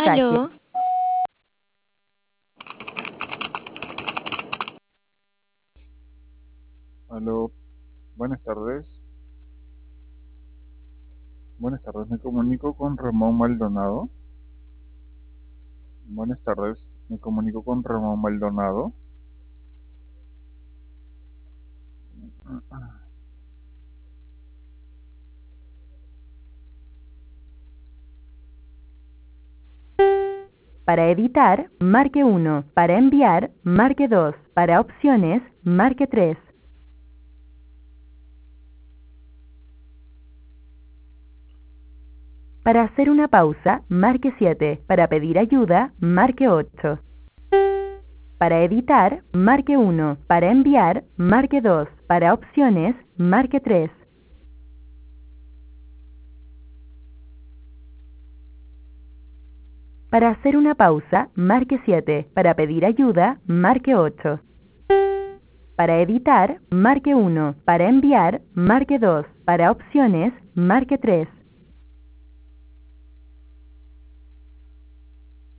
mensaje. Aló, Aló, buenas tardes. Buenas tardes, me comunico con Ramón Maldonado. Buenas tardes, me comunico con Ramón Maldonado. Para editar, marque 1. Para enviar, marque 2. Para opciones, marque 3. Para hacer una pausa, marque 7. Para pedir ayuda, marque 8. Para editar, marque 1. Para enviar, marque 2. Para opciones, marque 3. Para hacer una pausa, marque 7. Para pedir ayuda, marque 8. Para editar, marque 1. Para enviar, marque 2. Para opciones, marque 3.